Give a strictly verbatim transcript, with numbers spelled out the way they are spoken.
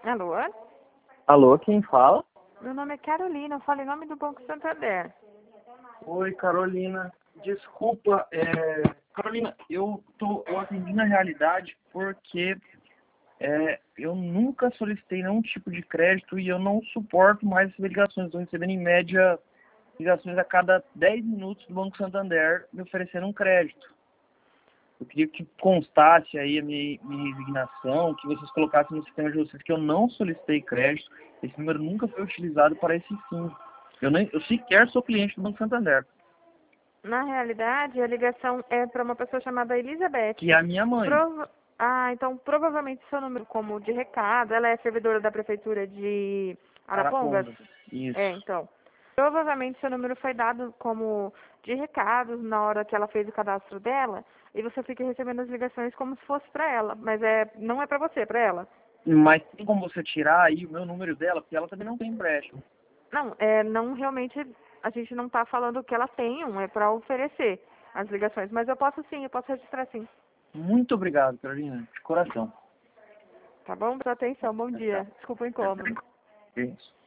Alô? Alô, quem fala? Meu nome é Carolina, eu falo em nome do Banco Santander. Oi, Carolina. Desculpa, é... Carolina, eu, tô, eu atendi na realidade porque é, eu nunca solicitei nenhum tipo de crédito e eu não suporto mais essas ligações. Estou recebendo, em média, ligações a cada dez minutos do Banco Santander me oferecendo um crédito. Eu queria que constasse aí a minha, minha resignação, que vocês colocassem no sistema de vocês que eu não solicitei crédito. Esse número nunca foi utilizado para esse fim. Eu, nem, eu sequer sou cliente do Banco Santander. Na realidade, a ligação é para uma pessoa chamada Elizabeth. Que é a minha mãe. Prova... Ah, então provavelmente seu número como de recado, ela é servidora da prefeitura de Arapongas? Arapongas. Isso. É, então. Provavelmente seu número foi dado como de recados na hora que ela fez o cadastro dela e você fica recebendo as ligações como se fosse para ela, mas é não é para você, é para ela. Mas tem como você tirar aí o meu número dela, porque ela também não tem empréstimo. Não, é, não realmente, a gente não está falando que ela tem um, é para oferecer as ligações, mas eu posso sim, eu posso registrar sim. Muito obrigado, Carolina, de coração. Tá bom? Presta atenção, bom dia. Desculpa o incômodo. Isso.